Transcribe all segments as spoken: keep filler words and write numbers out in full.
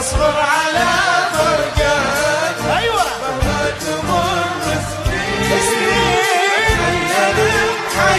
بصبر على فرقك. ايوه مهما تمر سنين تخيل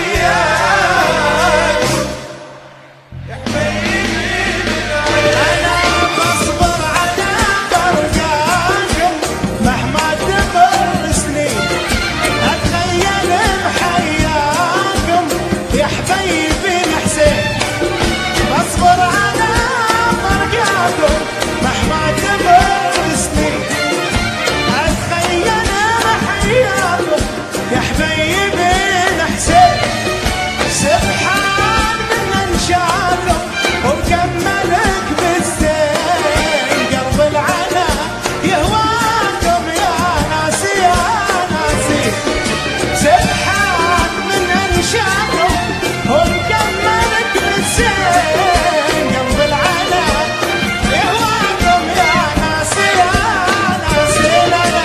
بحياك يا حبيبي. انا بصبر على فرقاكم مهما تمر سنين اتخيل بحياكم يا حبيبي الحسين. بصبر على فرقاكم مهما تمر سنين اتخيل بحياكم يا حبيبي الحسين. سبحان من انشاكم ومكملك بالزين قلب العنا يهواكم يا ناسي يا ناسي. سبحان من انشاكم ومكملك بالزين قلب العنا يهواكم يا ناسي يا ناسي. لا لا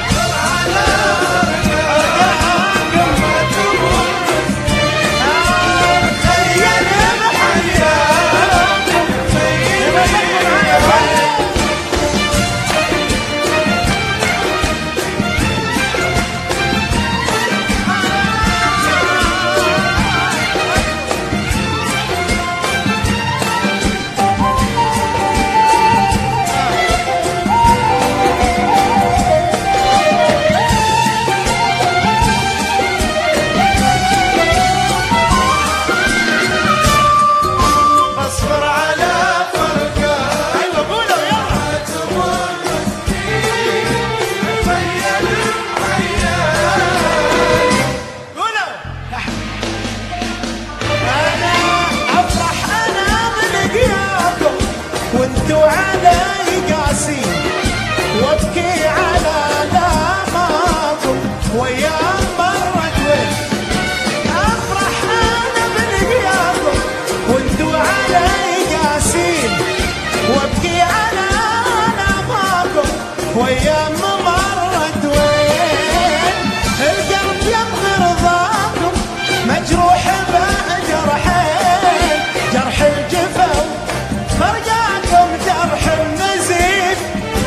فرقاكم ما تمر بصبر على فرقك. ايوه قولوا يلا مهما تمر سنين تخيل بحياك. قولوا. انا افرح انا بلقياكم وانتوا علي قاسين وابكي على دماغكم وايام مرت وين. افرح انا بلقياكم وانتوا علي قاسين وابكي على دماغكم وايام مرت وين. القلب يبغي رضاكم مجروح بجرحين جرح الجفا فرقاكم جرح النزيف.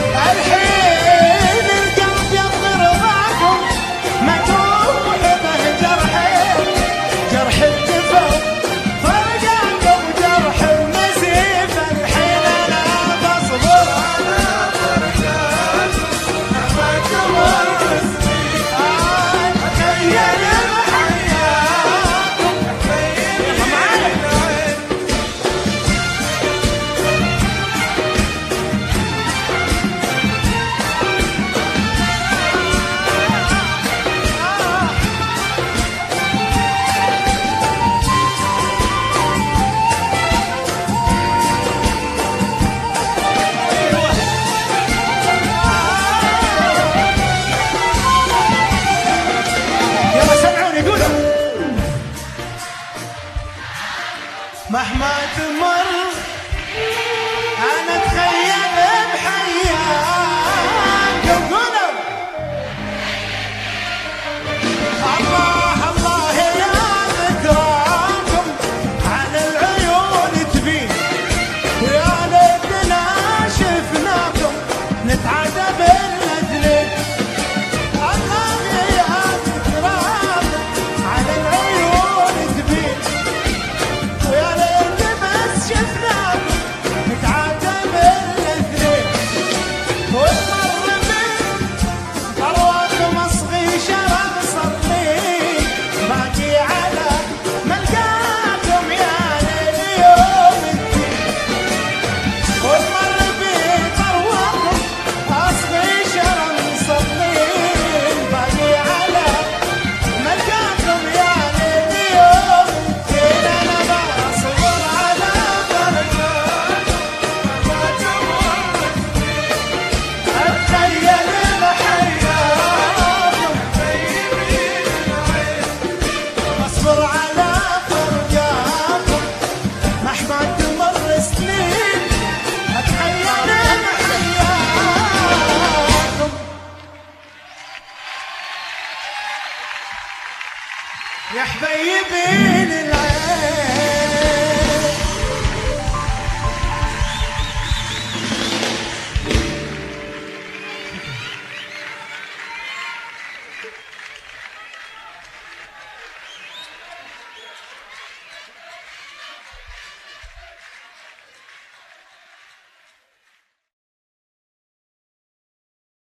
الحين القلب يبغي رضاكم مجروح بجرحين جرح الجفا فرقاكم جرح النزيف. الحين انا بصبر على فرقك مهما تمر سنين اتخيل بحياكم يا حبيبي العين. يلا سمعوني قولوا. مهما تمر انا اتخيل بحياكم. قولوا الله الله يا ذكراكم على العيون تبين ويا ليتنا شفناكم نتعدى بالاثنين. الله يا ذكراكم على العيون تبين ويا ليت بس شفناكم نتعدى بالاثنين. والمر من ارواكم اصغي شرب صلين باقي على ملقاكم يا ليل يوم الدين. والمر بيت ارواكم اصغي شرب صلين باقي على ملقاكم يا ليل يوم الدين. انا بصبر على فرقاكم مهما تمر اتخيل بحياكم. حبيبي العين. بصبر على فرقاكم مهما تمر سنين اتخيل بحياكم يا حبيبي العين.